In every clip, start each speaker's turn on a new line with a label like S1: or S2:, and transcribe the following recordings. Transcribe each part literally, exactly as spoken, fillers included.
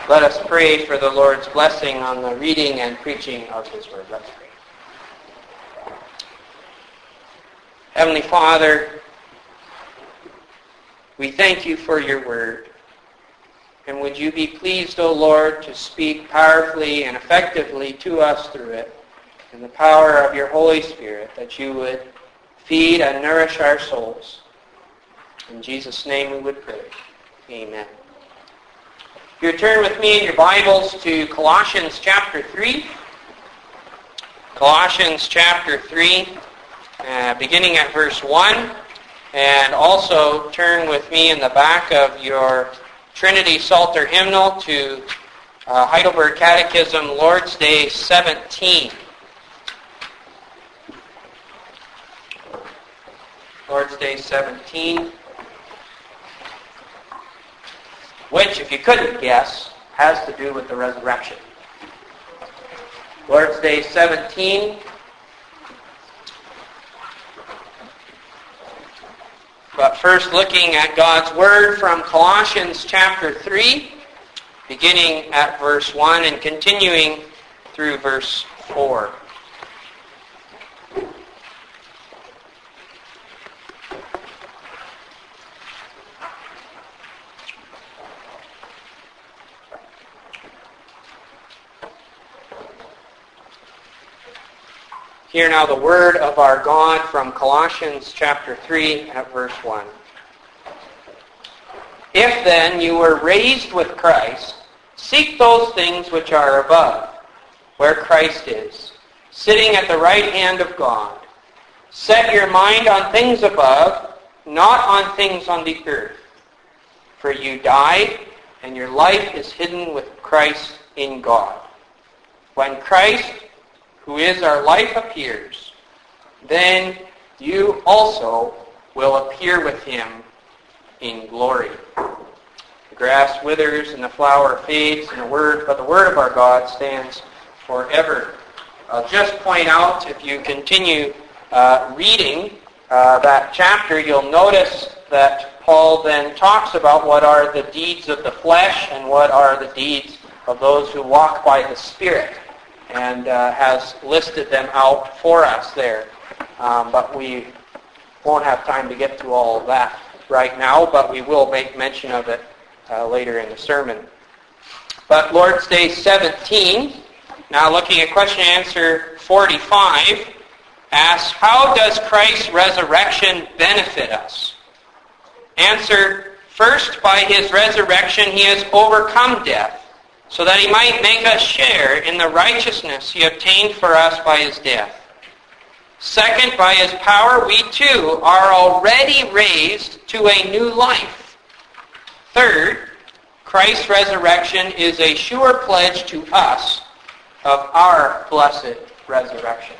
S1: Let us pray for the Lord's blessing on the reading and preaching of His Word. Let's pray. Heavenly Father, we thank You for Your Word. And would You be pleased, O Lord, to speak powerfully and effectively to us through it, in the power of Your Holy Spirit, that You would feed and nourish our souls. In Jesus' name we would pray. Amen. If you turn with me in your Bibles to Colossians chapter three. Colossians chapter three, uh, beginning at verse one. And also turn with me in the back of your Trinity Psalter hymnal to uh, Heidelberg Catechism, Lord's Day seventeen. Lord's Day seventeen. Which, if you couldn't guess, has to do with the resurrection. Lord's Day seventeen. But first, looking at God's Word from Colossians chapter three, beginning at verse one and continuing through verse four. Hear now the word of our God from Colossians chapter three at verse one. If then you were raised with Christ, seek those things which are above, where Christ is, sitting at the right hand of God. Set your mind on things above, not on things on the earth. For you died, and your life is hidden with Christ in God. When Christ, who is our life, appears, then you also will appear with Him in glory. The grass withers and the flower fades, and the word, but the word of our God stands forever. I'll just point out, if you continue uh, reading uh, that chapter, you'll notice that Paul then talks about what are the deeds of the flesh and what are the deeds of those who walk by the Spirit, and uh, has listed them out for us there. Um, but we won't have time to get to all of that right now, but we will make mention of it uh, later in the sermon. But Lord's Day seventeen, now looking at question and answer forty-five, asks, how does Christ's resurrection benefit us? Answer, first, by His resurrection He has overcome death, so that He might make us share in the righteousness He obtained for us by His death. Second, by His power we too are already raised to a new life. Third, Christ's resurrection is a sure pledge to us of our blessed resurrection.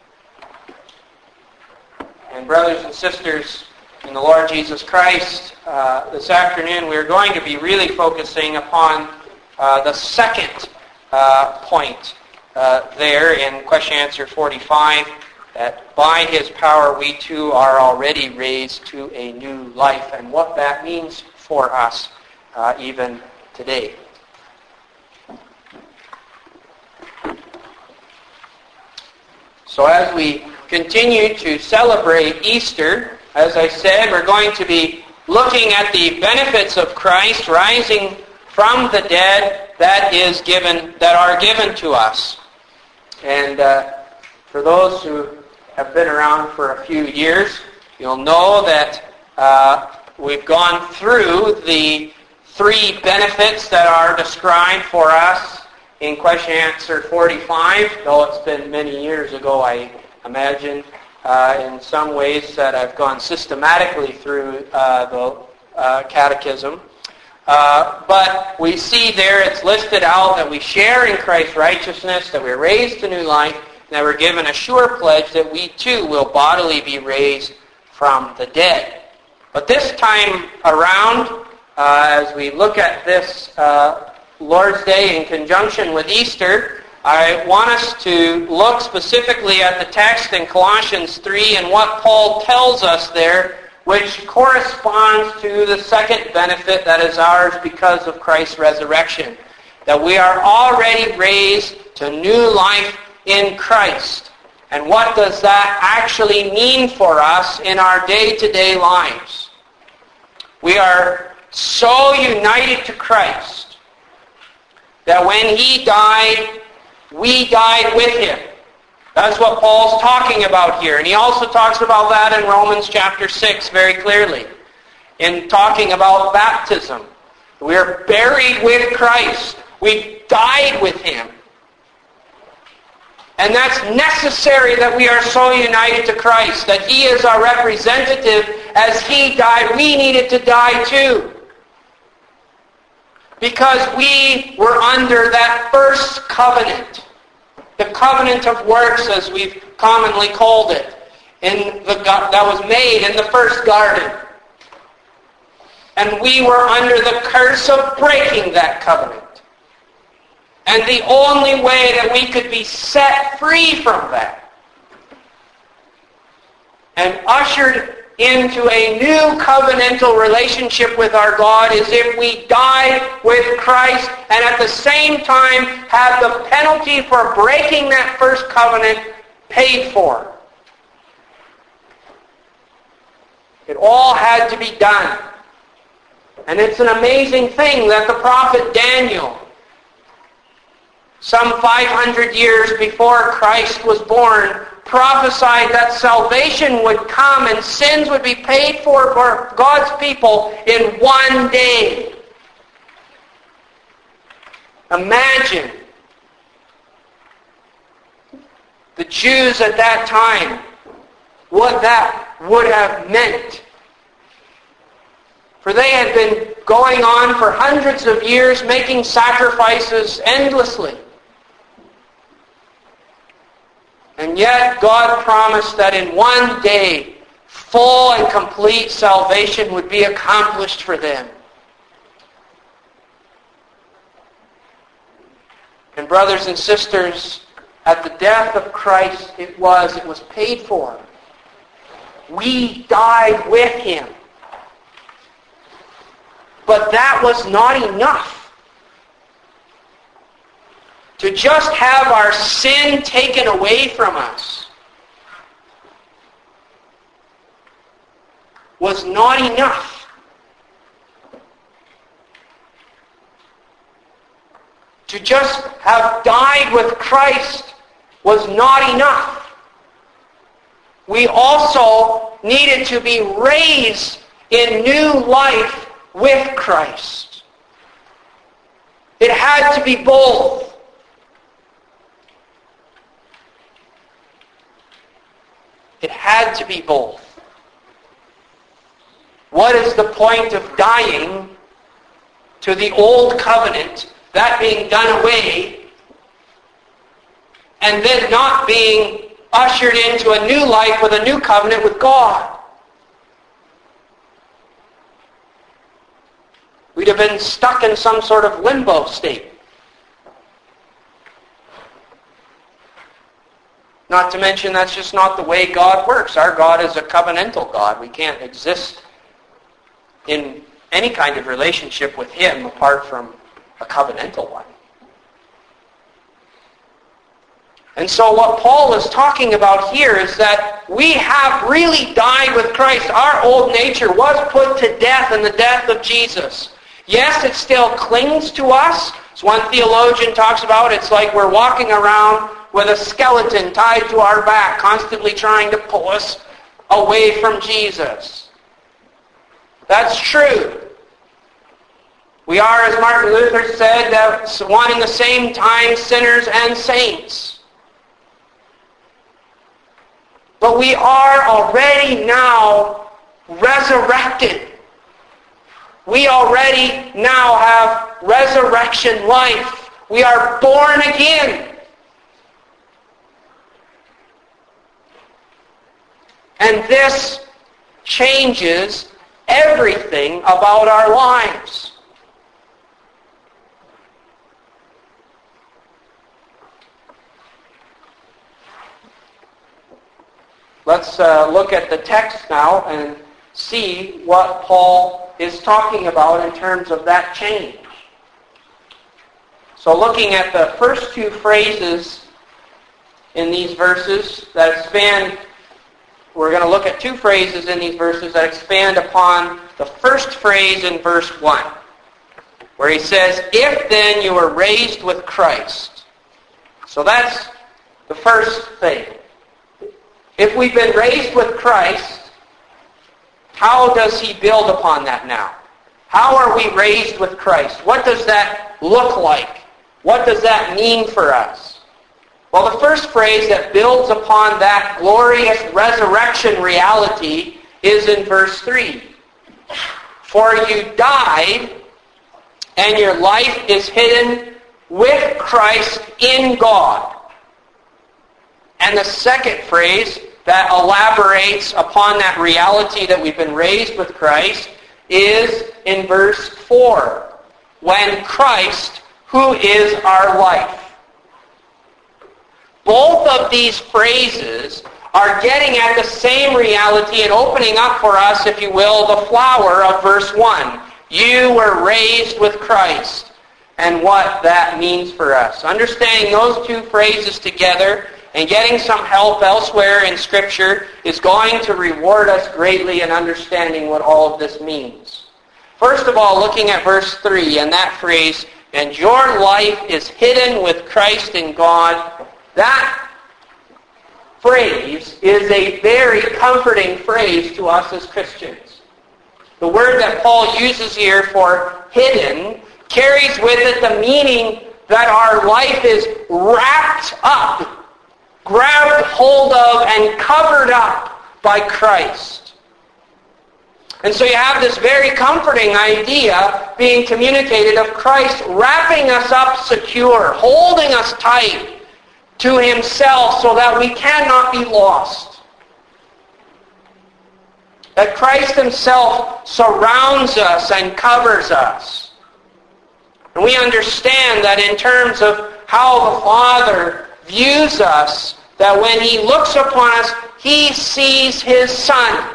S1: And brothers and sisters in the Lord Jesus Christ, uh, this afternoon we're going to be really focusing upon Uh, the second uh, point uh, there in question answer forty-five, that by His power we too are already raised to a new life, and what that means for us uh, even today. So as we continue to celebrate Easter, as I said, we're going to be looking at the benefits of Christ rising from the dead that is given, that are given to us. And uh, for those who have been around for a few years, you'll know that uh, we've gone through the three benefits that are described for us in question answer forty-five, though it's been many years ago, I imagine, uh, in some ways that I've gone systematically through uh, the uh, catechism. Uh, but we see there it's listed out that we share in Christ's righteousness, that we're raised to new life, and that we're given a sure pledge that we too will bodily be raised from the dead. But this time around, uh, as we look at this uh, Lord's Day in conjunction with Easter, I want us to look specifically at the text in Colossians three and what Paul tells us there, which corresponds to the second benefit that is ours because of Christ's resurrection. that we are already raised to new life in Christ. And what does that actually mean for us in our day-to-day lives? We are so united to Christ that when He died, we died with Him. That's what Paul's talking about here. And he also talks about that in Romans chapter six very clearly, in talking about baptism. We are buried with Christ. We died with Him. And that's necessary that we are so united to Christ, that He is our representative. As He died, we needed to die too. Because we were under that first covenant. The covenant of works, as we've commonly called it, in the, that was made in the first garden. And we were under the curse of breaking that covenant. And the only way that we could be set free from that and ushered into a new covenantal relationship with our God is if we die with Christ and at the same time have the penalty for breaking that first covenant paid for. It all had to be done. And it's an amazing thing that the prophet Daniel, some five hundred years before Christ was born, prophesied that salvation would come and sins would be paid for for God's people in one day. Imagine the Jews at that time, what that would have meant. For they had been going on for hundreds of years, making sacrifices endlessly. And yet God promised that in one day, full and complete salvation would be accomplished for them. And brothers and sisters, at the death of Christ, it was, it was paid for. We died with Him. But that was not enough. To just have our sin taken away from us was not enough. To just have died with Christ was not enough. We also needed to be raised in new life with Christ. It had to be both. It had to be both. What is the point of dying to the old covenant, that being done away, and then not being ushered into a new life with a new covenant with God? We'd have been stuck in some sort of limbo state. Not to mention, that's just not the way God works. Our God is a covenantal God. We can't exist in any kind of relationship with Him apart from a covenantal one. And so what Paul is talking about here is that we have really died with Christ. Our old nature was put to death in the death of Jesus. Yes, it still clings to us. As one theologian talks about, it's like we're walking around with a skeleton tied to our back, constantly trying to pull us away from Jesus. That's true. We are, as Martin Luther said, that one and the same time sinners and saints. But we are already now resurrected. We already now have resurrection life. We are born again. And this changes everything about our lives. Let's uh, look at the text now and see what Paul is talking about in terms of that change. So looking at the first two phrases in these verses that expand, we're going to look at two phrases in these verses that expand upon the first phrase in verse one, where he says, if then you were raised with Christ. So that's the first thing. If we've been raised with Christ, how does he build upon that now? How are we raised with Christ? What does that look like? What does that mean for us? Well, the first phrase that builds upon that glorious resurrection reality is in verse three. For you died, and your life is hidden with Christ in God. And the second phrase that elaborates upon that reality that we've been raised with Christ is in verse four. When Christ, who is our life. Both of these phrases are getting at the same reality and opening up for us, if you will, the flower of verse one. You were raised with Christ, and what that means for us. Understanding those two phrases together and getting some help elsewhere in Scripture is going to reward us greatly in understanding what all of this means. First of all, looking at verse three and that phrase, and your life is hidden with Christ in God, that phrase is a very comforting phrase to us as Christians. The word that Paul uses here for hidden carries with it the meaning that our life is wrapped up, grabbed hold of, and covered up by Christ. And so you have this very comforting idea being communicated of Christ wrapping us up secure, holding us tight to himself so that we cannot be lost. That Christ himself surrounds us and covers us. And we understand that in terms of how the Father views us, that when he looks upon us, he sees his Son.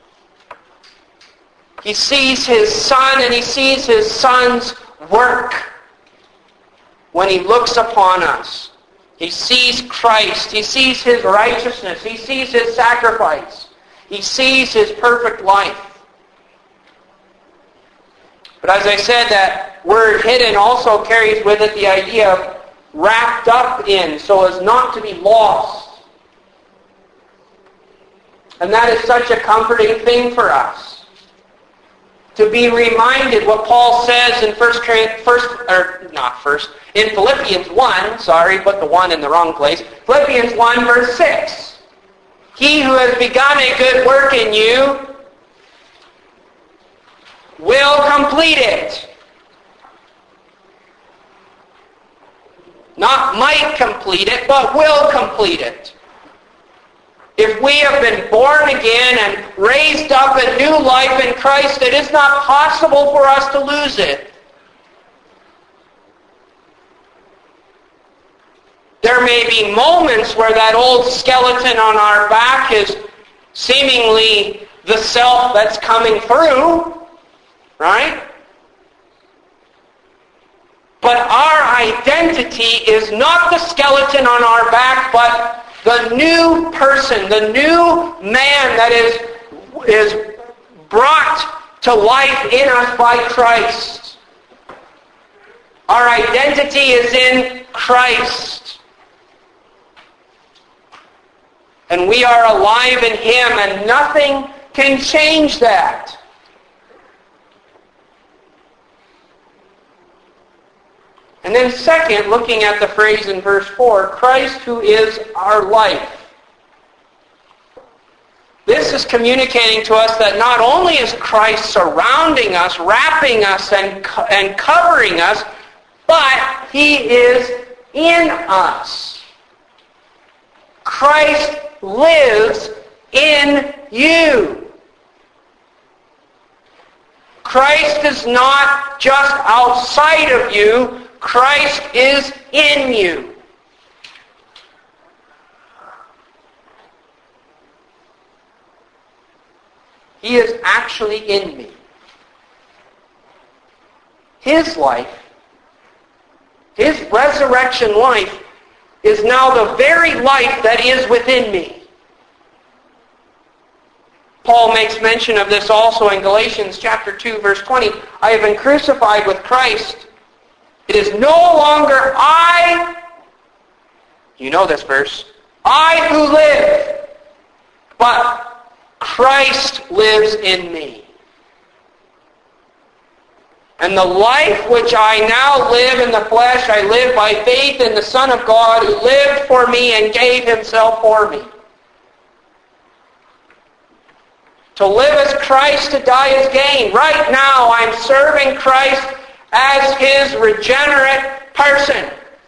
S1: He sees his Son, and he sees his Son's work when he looks upon us. He sees Christ. He sees his righteousness. He sees his sacrifice. He sees his perfect life. But as I said, that word hidden also carries with it the idea of wrapped up in, so as not to be lost. And that is such a comforting thing for us. To be reminded what Paul says in first, first or not first, in Philippians one, sorry, put the one in the wrong place. Philippians one, verse six. He who has begun a good work in you will complete it. Not might complete it, but will complete it. If we have been born again and raised up in new life in Christ, it is not possible for us to lose it. There may be moments where that old skeleton on our back is seemingly the self that's coming through, right? But our identity is not the skeleton on our back, but the new person, the new man that is, is brought to life in us by Christ. Our identity is in Christ. And we are alive in him, and nothing can change that. And then second, looking at the phrase in verse four, Christ who is our life. This is communicating to us that not only is Christ surrounding us, wrapping us, and, and covering us, but he is in us. Christ lives in you. Christ is not just outside of you. Christ is in you. He is actually in me. His life His resurrection life is now the very life that is within me. Paul makes mention of this also in Galatians chapter two, verse twenty. I have been crucified with Christ. It is no longer I, you know this verse, I who live, but Christ lives in me. And the life which I now live in the flesh, I live by faith in the Son of God who lived for me and gave himself for me. To live as Christ, to die as gain. Right now I'm serving Christ as his regenerate person.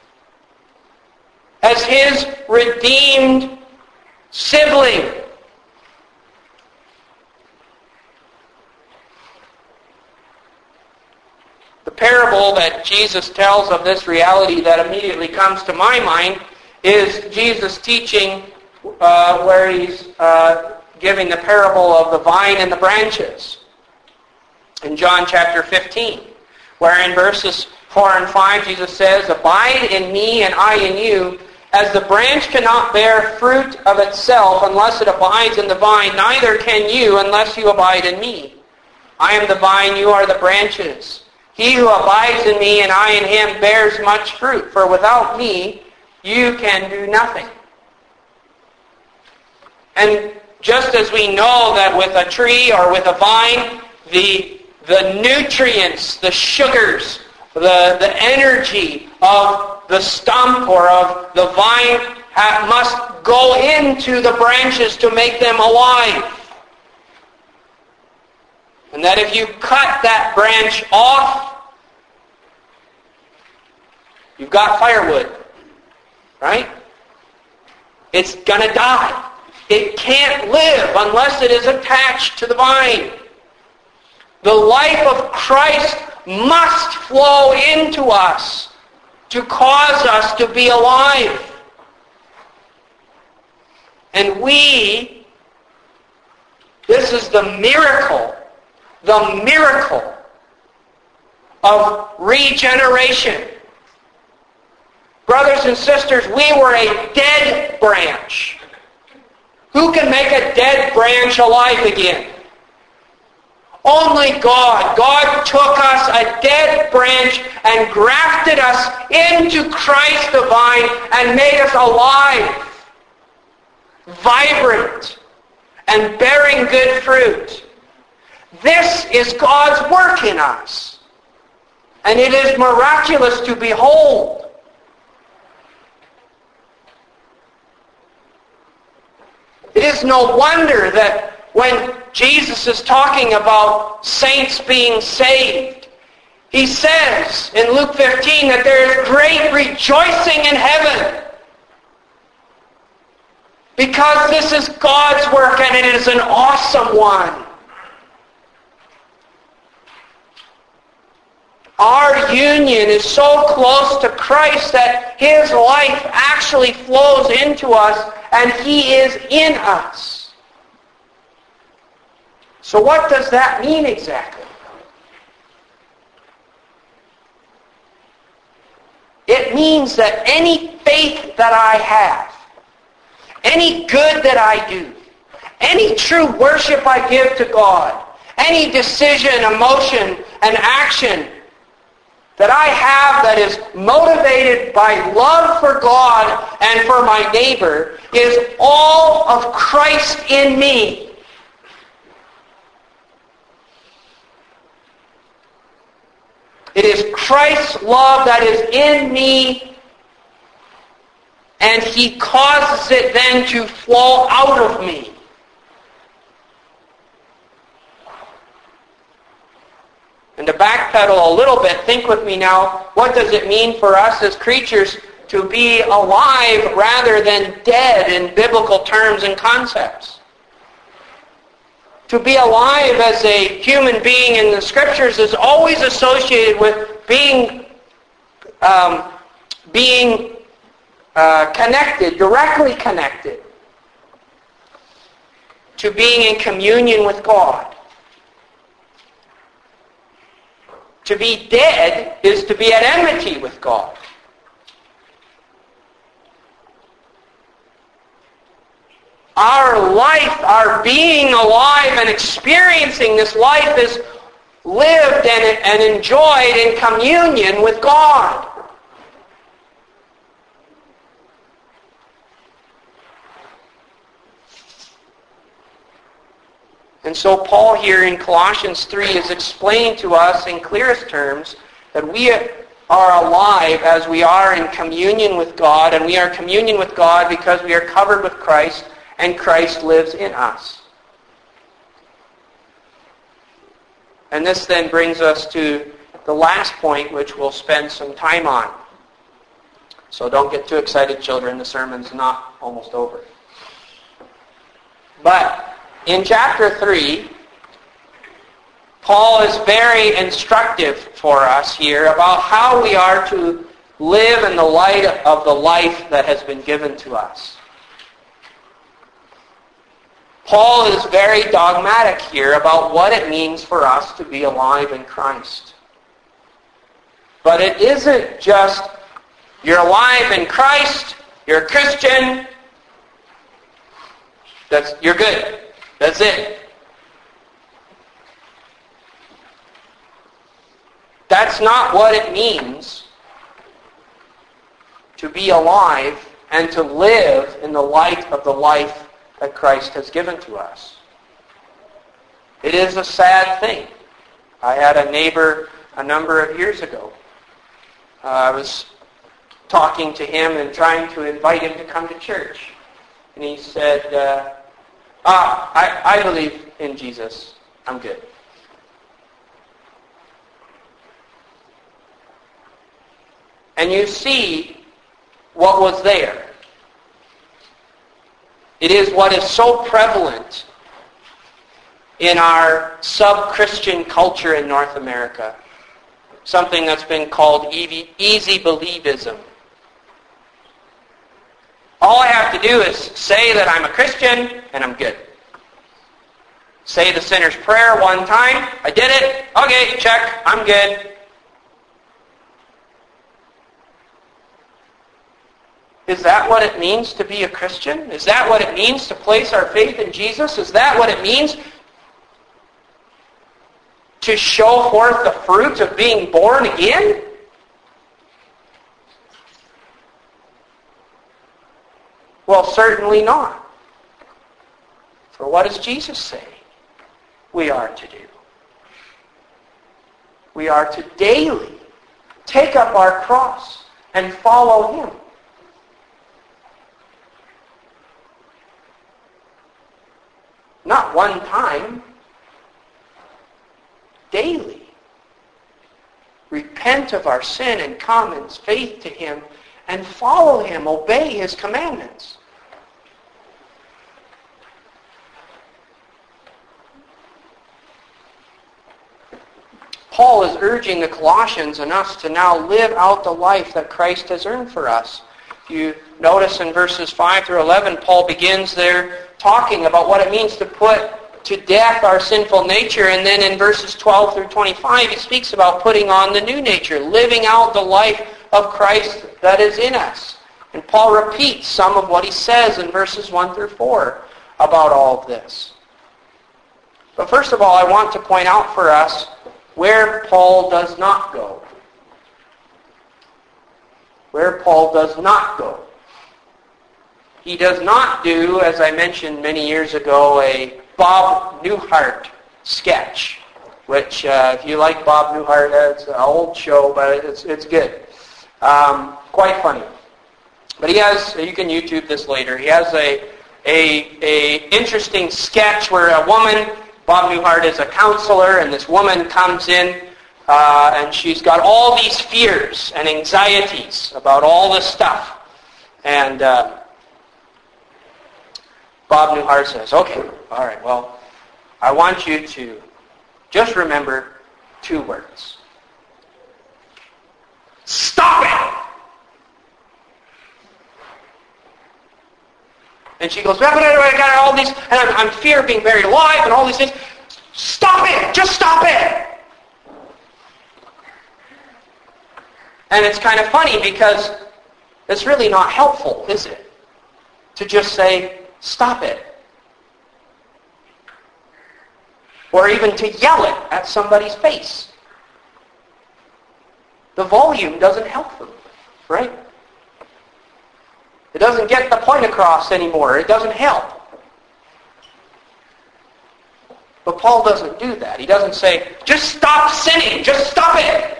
S1: As his redeemed sibling. The parable that Jesus tells of this reality that immediately comes to my mind is Jesus teaching uh, where he's uh, giving the parable of the vine and the branches in John chapter fifteen, where in verses four and five Jesus says, Abide in me and I in you, as the branch cannot bear fruit of itself unless it abides in the vine, neither can you unless you abide in me. I am the vine, you are the branches. He who abides in me and I in him bears much fruit, for without me you can do nothing. And just as we know that with a tree or with a vine, the, the nutrients, the sugars, the, the energy of the stump or of the vine ha- must go into the branches to make them alive. And that if you cut that branch off, you've got firewood, right? It's going to die. It can't live unless it is attached to the vine. The life of Christ must flow into us to cause us to be alive. And we, this is the miracle, the miracle of regeneration. Brothers and sisters, we were a dead branch. Who can make a dead branch alive again? Only God. God took us, a dead branch, and grafted us into Christ the vine and made us alive, vibrant, and bearing good fruit. This is God's work in us. And it is miraculous to behold. It is no wonder that when Jesus is talking about saints being saved, he says in Luke fifteen that there is great rejoicing in heaven. Because this is God's work and it is an awesome one. Our union is so close to Christ that his life actually flows into us and he is in us. So what does that mean exactly? It means that any faith that I have, any good that I do, any true worship I give to God, any decision, emotion, and action that I have that is motivated by love for God and for my neighbor is all of Christ in me. It is Christ's love that is in me, and he causes it then to flow out of me. And to backpedal a little bit, think with me now, what does it mean for us as creatures to be alive rather than dead in biblical terms and concepts? To be alive as a human being in the Scriptures is always associated with being, um, being uh, connected, directly connected, to being in communion with God. To be dead is to be at enmity with God. our life, our being alive and experiencing this life is lived and, and enjoyed in communion with God. And so Paul here in Colossians three is explaining to us in clearest terms that we are alive as we are in communion with God, and we are in communion with God because we are covered with Christ, and Christ lives in us. And this then brings us to the last point, which we'll spend some time on. So don't get too excited, children. The sermon's not almost over. But in chapter three, Paul is very instructive for us here about how we are to live in the light of the life that has been given to us. Paul is very dogmatic here about what it means for us to be alive in Christ. But it isn't just, you're alive in Christ, you're a Christian, that's, you're good. That's it. That's not what it means to be alive and to live in the light of the life that Christ has given to us. It is a sad thing. I had a neighbor a number of years ago. Uh, I was talking to him and trying to invite him to come to church. And he said, uh, ah, I, I believe in Jesus. I'm good. And you see what was there. It is what is so prevalent in our sub-Christian culture in North America. Something that's been called easy believism. All I have to do is say that I'm a Christian and I'm good. Say the sinner's prayer one time. I did it. Okay, check. I'm good. Is that what it means to be a Christian? Is that what it means to place our faith in Jesus? Is that what it means to show forth the fruit of being born again? Well, certainly not. For what does Jesus say we are to do? We are to daily take up our cross and follow Him. Not one time. Daily. Repent of our sin and come in faith to Him and follow Him, obey His commandments. Paul is urging the Colossians and us to now live out the life that Christ has earned for us. If you notice in verses five through eleven, Paul begins there talking about what it means to put to death our sinful nature, and then in verses twelve through twenty-five, he speaks about putting on the new nature, living out the life of Christ that is in us. And Paul repeats some of what he says in verses one through four about all of this. But first of all, I want to point out for us where Paul does not go. Where Paul does not go. He does not do, as I mentioned many years ago, a Bob Newhart sketch, which uh, if you like Bob Newhart, it's an old show, but it's it's good. Um, quite funny. But he has, you can YouTube this later, he has a, a, a interesting sketch where a woman, Bob Newhart is a counselor, and this woman comes in uh, and she's got all these fears and anxieties about all this stuff. And uh, Bob Newhart says, okay, all right, well, I want you to just remember two words. Stop it! And she goes, I got all these, and I'm, I'm fear of being buried alive and all these things. Stop it! Just stop it! And it's kind of funny because it's really not helpful, is it? To just say, stop it. Or even to yell it at somebody's face. The volume doesn't help them, right? It doesn't get the point across anymore. It doesn't help. But Paul doesn't do that. He doesn't say, just stop sinning. Just stop it.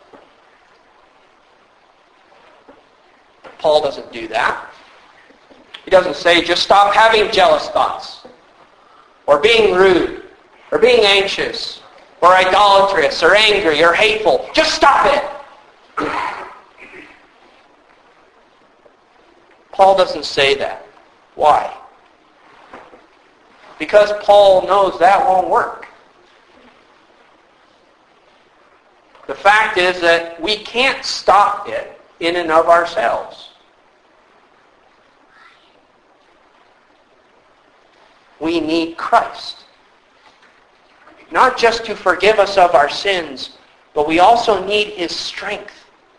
S1: Paul doesn't do that. He doesn't say, just stop having jealous thoughts, or being rude, or being anxious, or idolatrous, or angry, or hateful. Just stop it. Paul doesn't say that. Why? Because Paul knows that won't work. The fact is that we can't stop it in and of ourselves. We need Christ. Not just to forgive us of our sins, but we also need His strength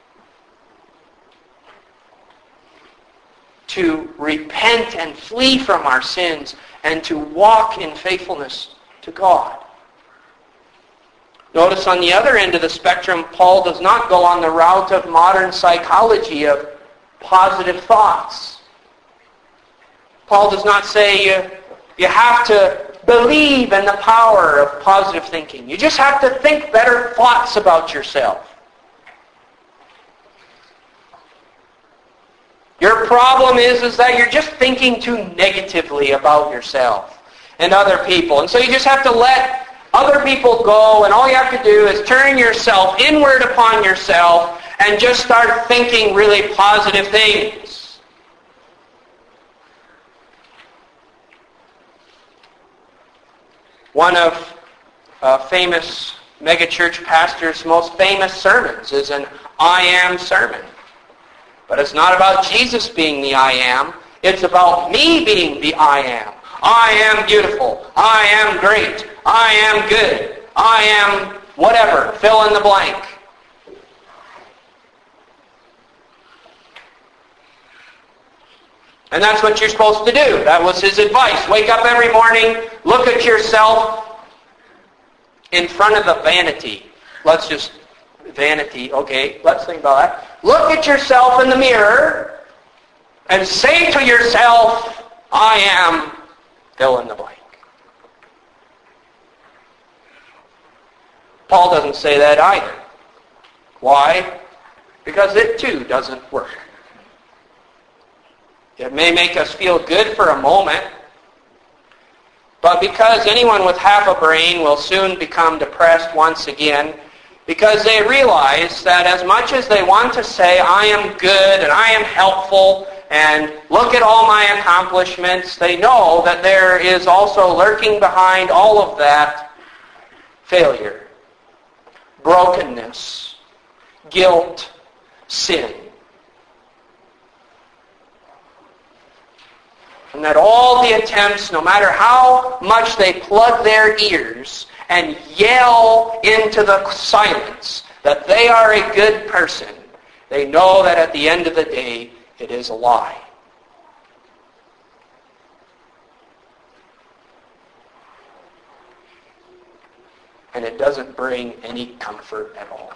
S1: to repent and flee from our sins and to walk in faithfulness to God. Notice on the other end of the spectrum, Paul does not go on the route of modern psychology of positive thoughts. Paul does not say you, you have to believe in the power of positive thinking. You just have to think better thoughts about yourself. Your problem is, is that you're just thinking too negatively about yourself and other people. And so you just have to let other people go, and all you have to do is turn yourself inward upon yourself and just start thinking really positive things. One of uh, famous megachurch pastors' most famous sermons is an I am sermon. But it's not about Jesus being the I am. It's about me being the I am. I am beautiful. I am great. I am good. I am whatever. Fill in the blank. And that's what you're supposed to do. That was his advice. Wake up every morning, look at yourself in front of the vanity. Let's just, vanity, okay, let's think about that. Look at yourself in the mirror and say to yourself, I am, fill in the blank. Paul doesn't say that either. Why? Because it too doesn't work. It may make us feel good for a moment, but because anyone with half a brain will soon become depressed once again, because they realize that as much as they want to say, I am good and I am helpful and look at all my accomplishments, they know that there is also lurking behind all of that failure, brokenness, guilt, sin. And that all the attempts, no matter how much they plug their ears and yell into the silence that they are a good person, they know that at the end of the day, it is a lie. And it doesn't bring any comfort at all.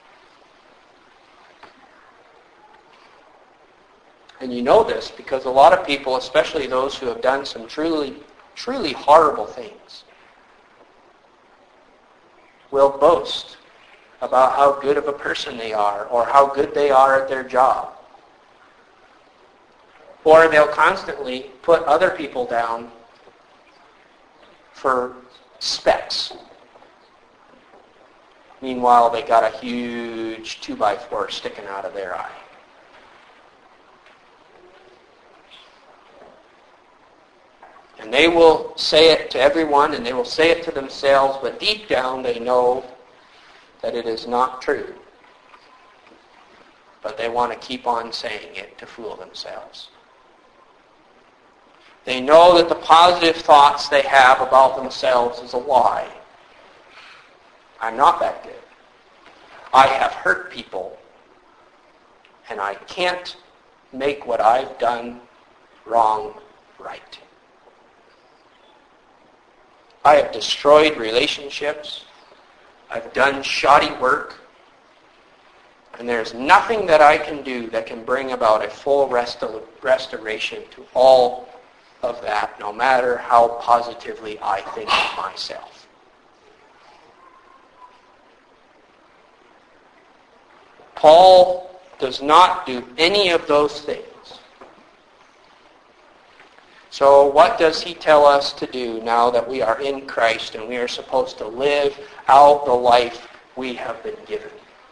S1: And you know this because a lot of people, especially those who have done some truly, truly horrible things, will boast about how good of a person they are or how good they are at their job. Or they'll constantly put other people down for specks. Meanwhile, they got a huge two by four sticking out of their eye. And they will say it to everyone, and they will say it to themselves, but deep down they know that it is not true. But they want to keep on saying it to fool themselves. They know that the positive thoughts they have about themselves is a lie. I'm not that good. I have hurt people, and I can't make what I've done wrong right. I have destroyed relationships. I've done shoddy work. And there's nothing that I can do that can bring about a full restor- restoration to all of that, no matter how positively I think of myself. Paul does not do any of those things. So what does he tell us to do now that we are in Christ and we are supposed to live out the life we have been given?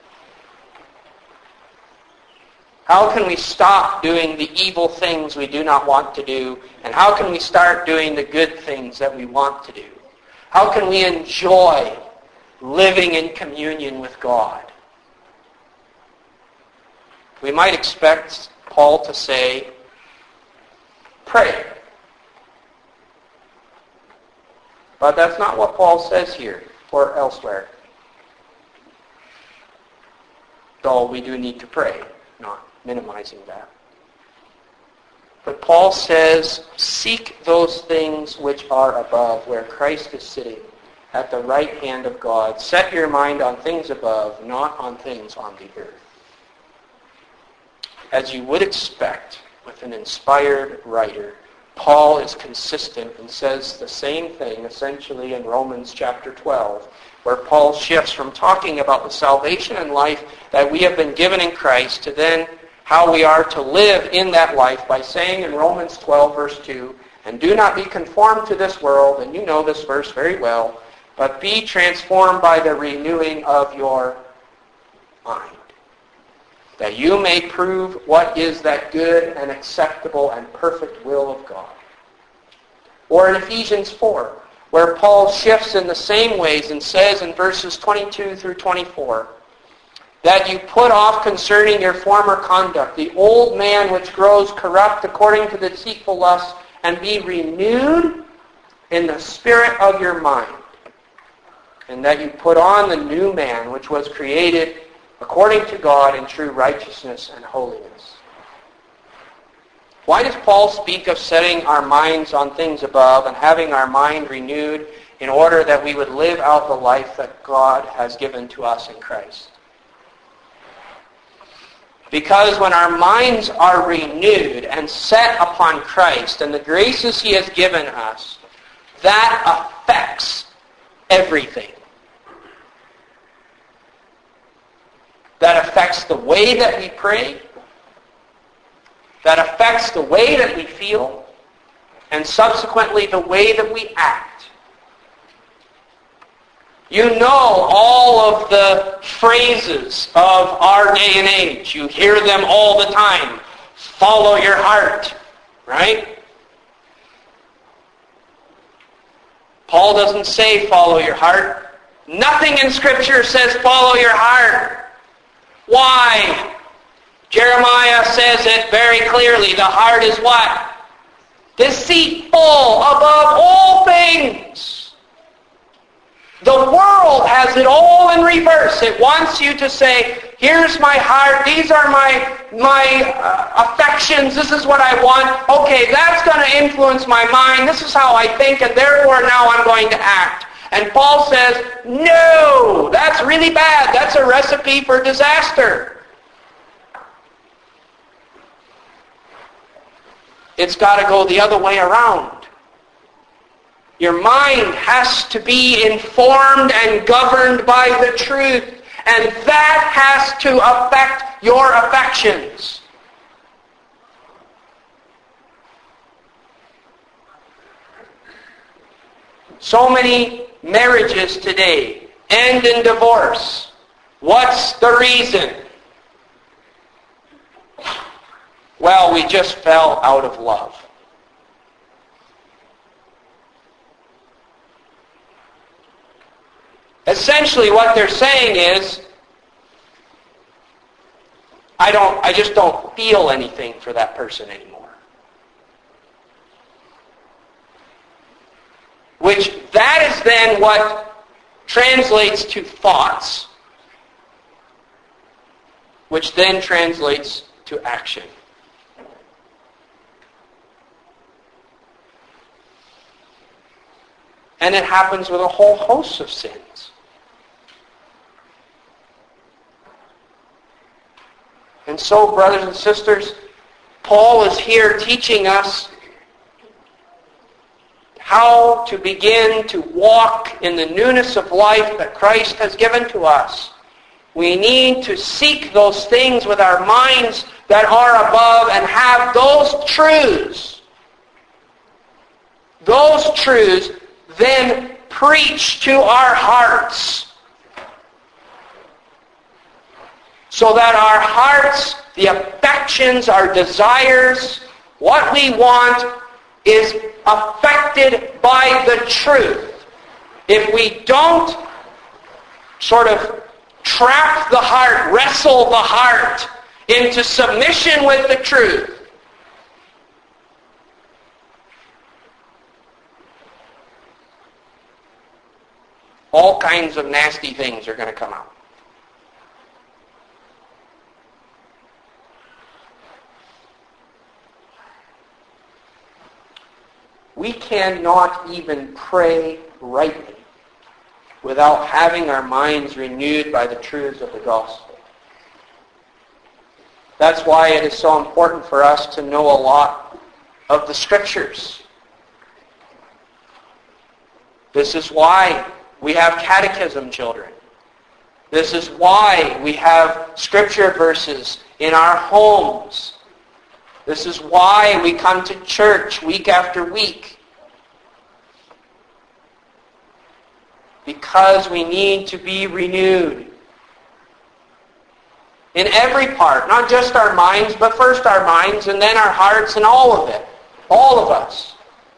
S1: How can we stop doing the evil things we do not want to do? And how can we start doing the good things that we want to do? How can we enjoy living in communion with God? We might expect Paul to say, pray. But that's not what Paul says here or elsewhere. Though we do need to pray, not minimizing that. But Paul says, seek those things which are above, where Christ is sitting at the right hand of God. Set your mind on things above, not on things on the earth. As you would expect with an inspired writer, Paul is consistent and says the same thing essentially in Romans chapter twelve, where Paul shifts from talking about the salvation and life that we have been given in Christ to then how we are to live in that life by saying in Romans twelve verse two, and do not be conformed to this world, and you know this verse very well, but be transformed by the renewing of your mind, that you may prove what is that good and acceptable and perfect will of God. Or in Ephesians four, where Paul shifts in the same ways and says in verses twenty-two through twenty-four, that you put off concerning your former conduct the old man which grows corrupt according to the deceitful lusts, and be renewed in the spirit of your mind, and that you put on the new man which was created according to God in true righteousness and holiness. Why does Paul speak of setting our minds on things above and having our mind renewed in order that we would live out the life that God has given to us in Christ? Because when our minds are renewed and set upon Christ and the graces He has given us, that affects everything. That affects the way that we pray. That affects the way that we feel. And subsequently the way that we act. You know all of the phrases of our day and age. You hear them all the time. Follow your heart. Right? Paul doesn't say follow your heart. Nothing in Scripture says follow your heart. Why? Jeremiah says it very clearly. The heart is what? Deceitful above all things. The world has it all in reverse. It wants you to say, here's my heart, these are my, my uh, affections, this is what I want. Okay, that's going to influence my mind, this is how I think, and therefore now I'm going to act. And Paul says, no, that's really bad. That's a recipe for disaster. It's got to go the other way around. Your mind has to be informed and governed by the truth. And that has to affect your affections. So many marriages today end in divorce. What's the reason? Well, we just fell out of love. Essentially what they're saying is, I don't I just don't feel anything for that person anymore. Which that is then what translates to thoughts, which then translates to action. And it happens with a whole host of sins. And so, brothers and sisters, Paul is here teaching us how to begin to walk in the newness of life that Christ has given to us. We need to seek those things with our minds that are above and have those truths. Those truths then preach to our hearts, so that our hearts, the affections, our desires, what we want is affected by the truth. If we don't sort of trap the heart, wrestle the heart into submission with the truth, all kinds of nasty things are going to come out. We cannot even pray rightly without having our minds renewed by the truths of the gospel. That's why it is so important for us to know a lot of the Scriptures. This is why we have catechism children. This is why we have Scripture verses in our homes. This is why we come to church week after week. Because we need to be renewed. In every part, not just our minds, but first our minds and then our hearts and all of it. All of us.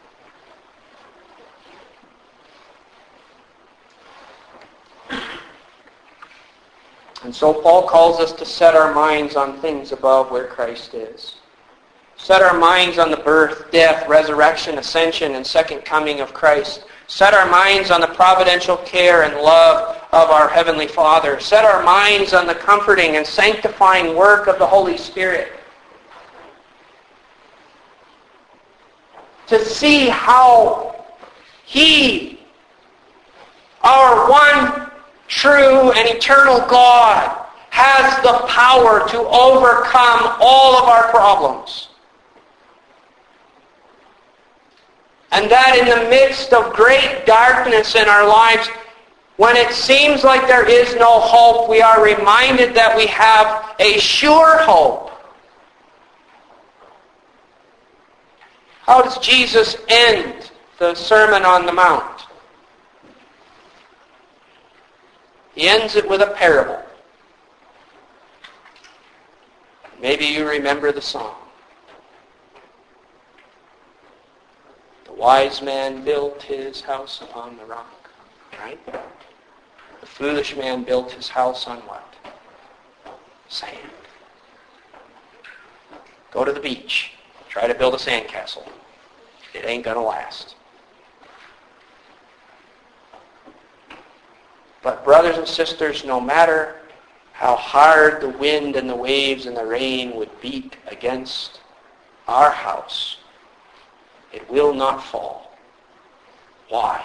S1: And so Paul calls us to set our minds on things above where Christ is. Set our minds on the birth, death, resurrection, ascension, and second coming of Christ. Set our minds on the providential care and love of our Heavenly Father. Set our minds on the comforting and sanctifying work of the Holy Spirit. To see how He, our one true and eternal God, has the power to overcome all of our problems. And that in the midst of great darkness in our lives, when it seems like there is no hope, we are reminded that we have a sure hope. How does Jesus end the Sermon on the Mount? He ends it with a parable. Maybe you remember the song. The wise man built his house upon the rock, right? The foolish man built his house on what? Sand. Go to the beach. Try to build a sandcastle. It ain't going to last. But brothers and sisters, no matter how hard the wind and the waves and the rain would beat against our house, it will not fall. Why?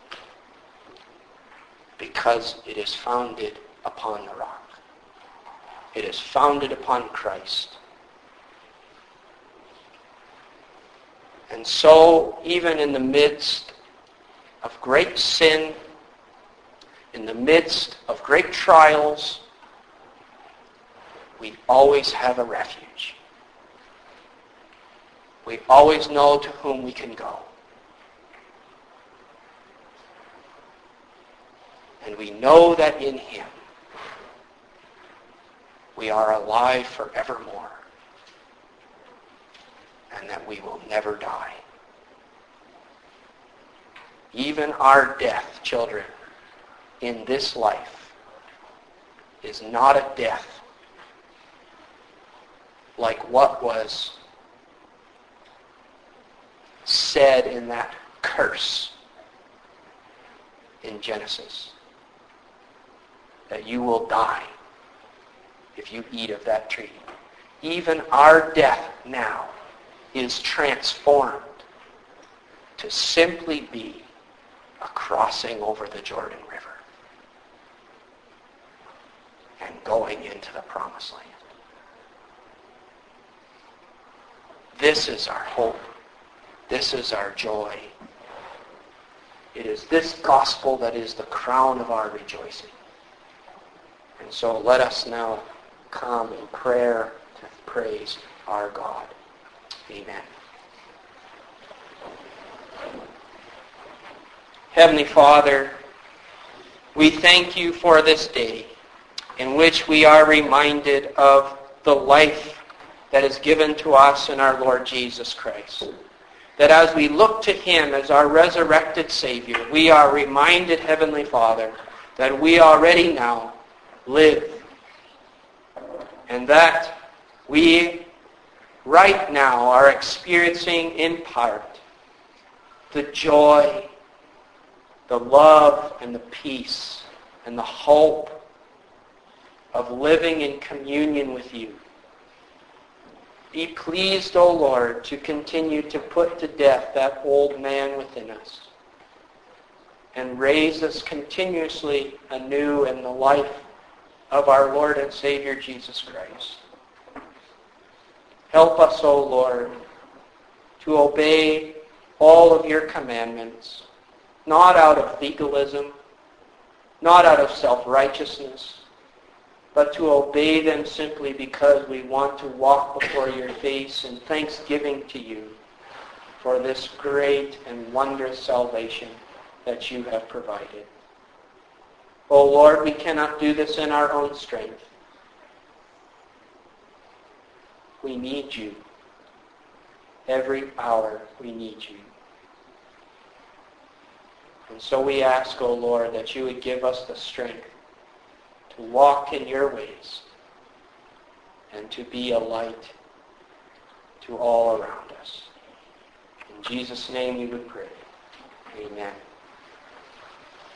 S1: Because it is founded upon the rock. It is founded upon Christ. And so, even in the midst of great sin, in the midst of great trials, we always have a refuge. We always know to whom we can go. And we know that in Him we are alive forevermore, and that we will never die. Even our death, children, in this life is not a death like what was said in that curse in Genesis, that you will die if you eat of that tree. Even our death now is transformed to simply be a crossing over the Jordan River and going into the promised land. This is our hope. This is our joy. It is this gospel that is the crown of our rejoicing. And so let us now come in prayer to praise our God. Amen. Heavenly Father, we thank you for this day in which we are reminded of the life that is given to us in our Lord Jesus Christ. That as we look to him as our resurrected Savior, we are reminded, Heavenly Father, that we already now live. And that we right now are experiencing in part the joy, the love, and the peace, and the hope of living in communion with you. Be pleased, O Lord, to continue to put to death that old man within us and raise us continuously anew in the life of our Lord and Savior Jesus Christ. Help us, O Lord, to obey all of your commandments, not out of legalism, not out of self-righteousness, but to obey them simply because we want to walk before your face in thanksgiving to you for this great and wondrous salvation that you have provided. O Lord, we cannot do this in our own strength. We need you. Every hour we need you. And so we ask, O Lord, that you would give us the strength to walk in your ways and to be a light to all around us. In Jesus' name we would pray. Amen.